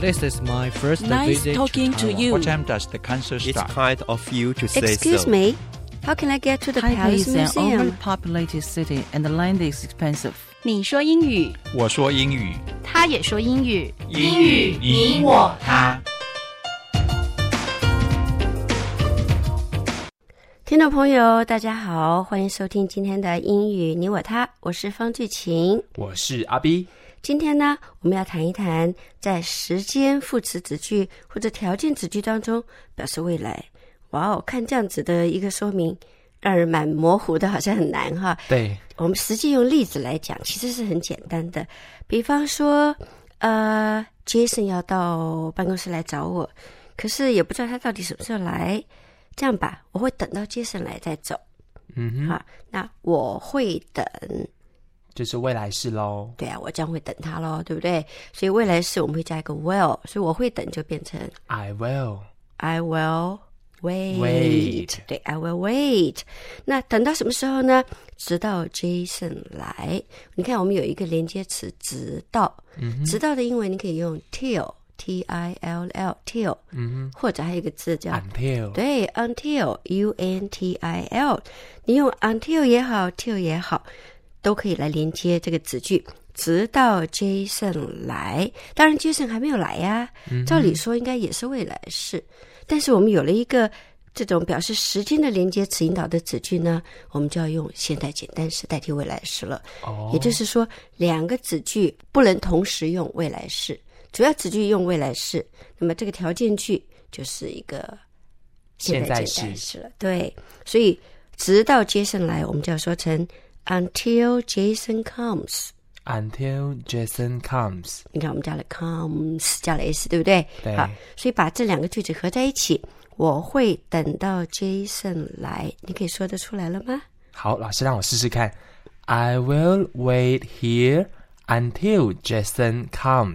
This is my first Nice visit talking to Taiwan. you. What time does the concert It's start? kind of you to say Excuse so. me, how can I get to the Taipei Palace is an Museum? overpopulated city and the land is expensive. 你说英语， 我说英语， 他也说英语， 英语你我他。 听众朋友大家好，欢迎收听今天的英语你我他，我是方巨晴。 我是阿 B。 今天呢，我们要谈一谈在时间副词子句或者条件子句当中表示未来。哇哦，看这样子的一个说明让人蛮模糊的，好像很难哈。 对， 我们实际用例子来讲，其实是很简单的。比方说Jason 要到办公室来找我，可是也不知道他到底什么时候来。这样吧，我会等到 Jason 来再走。好，那我会等， 就是未来式咯。 对啊，我将会等他咯，对不对？所以未来式我们会加一个 will， 所以我会等就变成 I will wait。 对， I will wait。 那等到什么时候呢？直到 Jason 来。你看我们有一个连接词直到，直到的英文你可以用 till T-I-L-L till， 或者还有一个字叫 until， 对 until U-N-T-I-L， 你用 until 也好 till 也好都可以来连接这个子句，直到 Jason 来。当然 Jason 还没有来呀，照理说应该也是未来式，但是我们有了一个这种表示时间的连接词引导的子句呢，我们就要用现在简单式代替未来式了。也就是说两个子句不能同时用未来式，主要子句用未来式，那么这个条件句就是一个现在简单式了。对，所以直到 Jason 来，我们就要说成 until Jason comes。Until Jason comes， 你看我们加了 comes， 加了 s， 对不对？ 对。 好，所以把这两个句子合在一起，我会等到 Jason 来，你可以说得出来了吗？ 好，老师让我试试看。I will wait here until Jason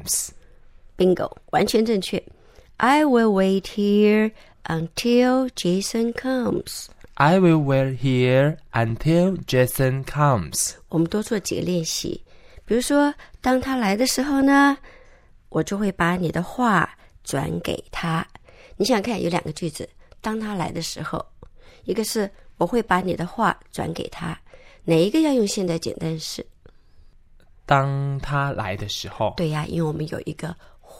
comes。Bingo， 完全正确。I will wait here until Jason comes。I will wait here until Jason comes。 我们多做几个练习，比如说当他来的时候呢，我就会把你的话转给他。你想想看，有两个句子，当他来的时候，一个是我会把你的话转给他，哪一个要用现在简单式？ 当他来的时候。 对呀，因为我们有一个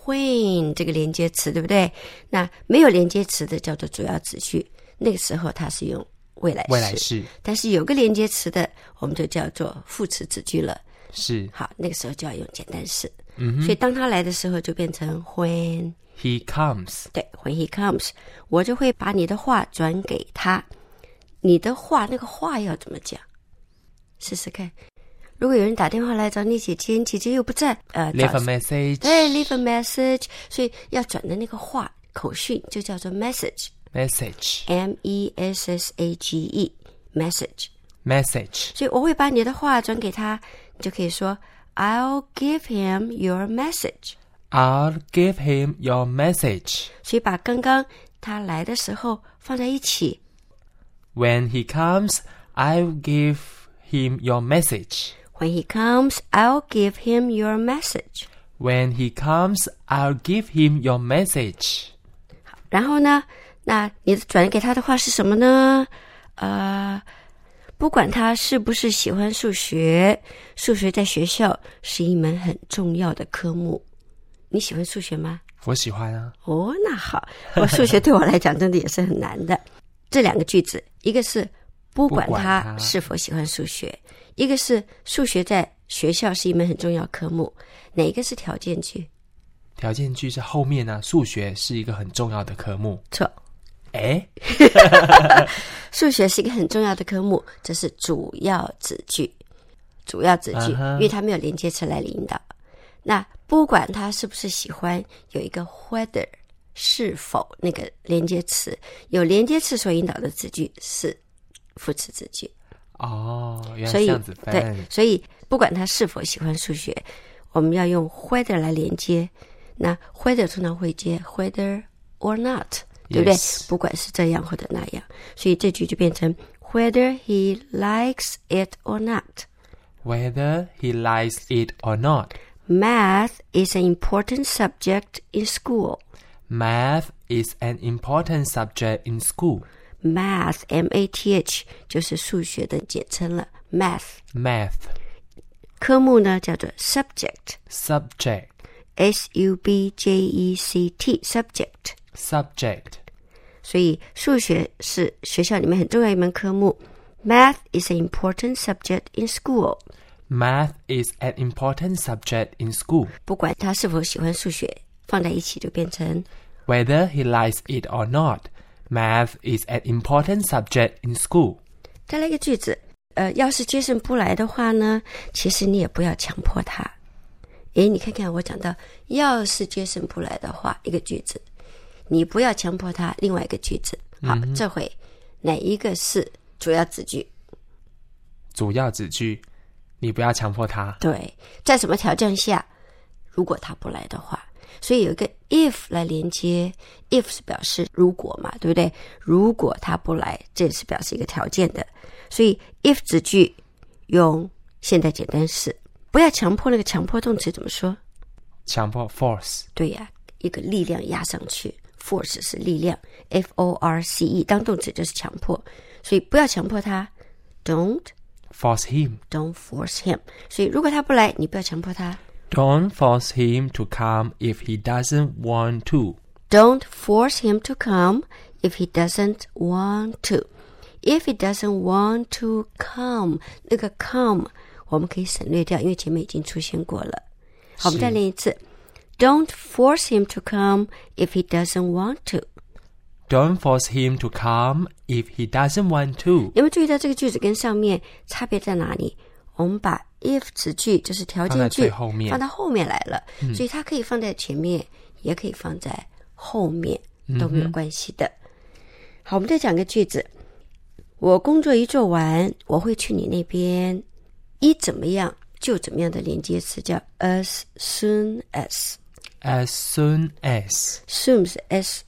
when 这个连接词，对不对？那没有连接词的叫做主要子句，那个时候它是用未来式，但是有个连接词的我们就叫做副词子句了。 是， 好，那个时候就要用简单式。所以当他来的时候就变成 when he comes。 对， when he comes， 我就会把你的话转给他。你的话，那个话要怎么讲？试试看。如果有人打电话来找你姐姐，你姐姐又不在 leave a message。 对， leave a message， 所以要转的那个话口讯就叫做 message M-E-S-S-A-G-E message。 所以我会把你的话转给他，你就可以说 I'll give him your message。 I'll give him your message。 所以把刚刚他来的时候放在一起。 When he comes, I'll give him your message。When he comes, I'll give him your message. When he comes, I'll give him your message. 好，然后呢，那你转给他的话是什么呢？不管他是不是喜欢数学，数学在学校是一门很重要的科目。你喜欢数学吗？ 我喜欢啊。 哦，那好，数学对我来讲真的也是很难的。这两个句子，一个是不管他是否喜欢数学，一个是数学在学校是一门很重要科目，哪一个是条件句？ 条件句是后面呢，数学是一个很重要的科目。 错。数学是一个很重要的科目，这是主要子句，因为它没有连接词来引导。那不管他是不是喜欢，有一个 whether 是否那个连接词，有连接词所引导的子句是副词子句。 原来这样子分。 对，所以不管他是否喜欢数学，我们要用 whether 来连接。那 whether 通常会接 whether or not， 对不对？不管是这样或者那样，所以这句就变成 whether he likes it or not。 Whether he likes it or not。 Math is an important subject in school. Math is an important subject in school. Math, M-A-T-H 就是数学的简称了 Math. Math. 科目呢叫做 subject. Subject. S-U-B-J-E-C-T Subject. Subject. 所以数学是学校里面很重要一门科目。Math is an important subject in school. Math is an important subject in school. 不管他是否喜欢数学，放在一起就变成 Whether he likes it or not, math is an important subject in school. 再来一个句子，要是Jason不来的话呢，其实你也不要强迫他。你看看我讲到要是Jason不来的话，一个句子，你不要强迫他，另外一个句子。好，这回哪一个是主要子句？ 主要子句，你不要强迫他。 对，在什么条件下，如果他不来的话，所以有一个 if 来连接， if 是表示如果嘛，对不对？如果他不来，这也是表示一个条件的，所以 if 子句用现在简单式，不要强迫。那个强迫动词怎么说？ 强迫 force。 对呀，一个力量压上去， force 是力量 F-O-R-C-E 当动词就是强迫，所以不要强迫他 Don't Force him. Don't force him. 所以如果他不来，你不要强迫他。 Don't force him to come if he doesn't want to. Don't force him to come if he doesn't want to. If he doesn't want to come, 那个 come 我们可以省略掉，因为前面已经出现过了。好，我们再练一次。Don't force him to come if he doesn't want to. Don't force him to come if he doesn't want to. 有没有注意到这个句子跟上面差别在哪里？我们把 if 子句就是条件句放到后面来了，所以它可以放在前面，也可以放在后面，都没有关系的。好，我们再讲个句子。我工作一做完，我会去你那边。一怎么样就怎么样的连接词叫 as soon as. As soon as. Soon 是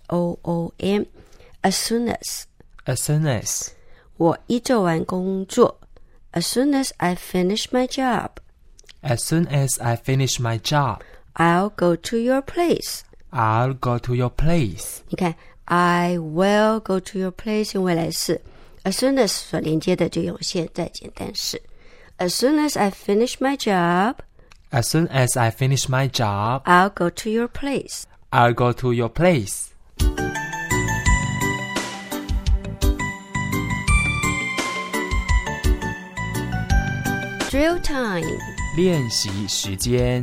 S-O-O-N. As soon as. As soon as. 我一做完工作。As soon as I finish my job. As soon as I finish my job. I'll go to your place. I'll go to your place. 你看 I will go to your place 用未来式。As soon as 所连接的就用现在简单式。As soon as I finish my job. As soon as I finish my job. I'll go to your place. I'll go to your place. Drill time. 练习时间。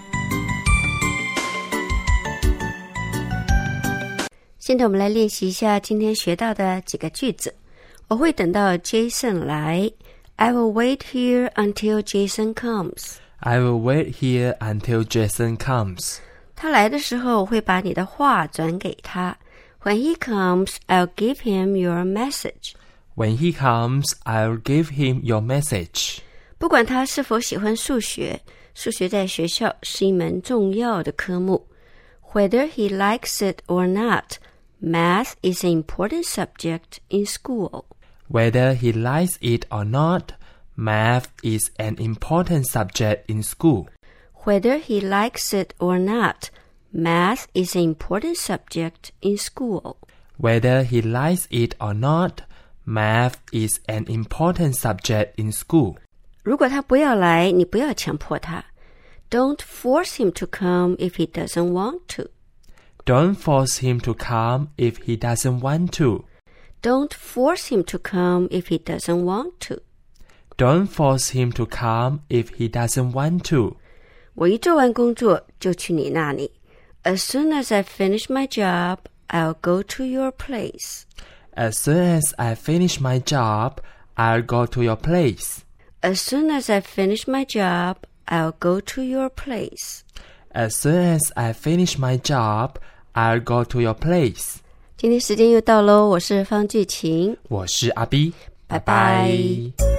现在我们来练习一下今天学到的几个句子。我会等到 Jason 来。I will wait here until Jason comes. I will wait here until Jason comes. 他来的时候，我会把你的话转给他。When he comes, I'll give him your message. When he comes, I'll give him your message. 不管他是否喜欢数学，数学在学校是一门重要的科目。Whether he likes it or not, math is an important subject in school. Whether he likes it or not, math is an important subject in school. Whether he likes it or not, math is an important subject in school. Whether he likes it or not, math is an important subject in school. 如果他不要来，你不要强迫他。Don't force him to come if he doesn't want to. Don't force him to come if he doesn't want to. Don't force him to come if he doesn't want to. Don't force him to come if he doesn't want to. 我一做完工作就去你那里。As soon as I finish my job, I'll go to your place. As soon as I finish my job, I'll go to your place. As soon as I finish my job, I'll go to your place. As soon as I finish my job, I'll go to your place. 今天时间又到喽，我是方巨晴， 我是阿 B， 拜拜。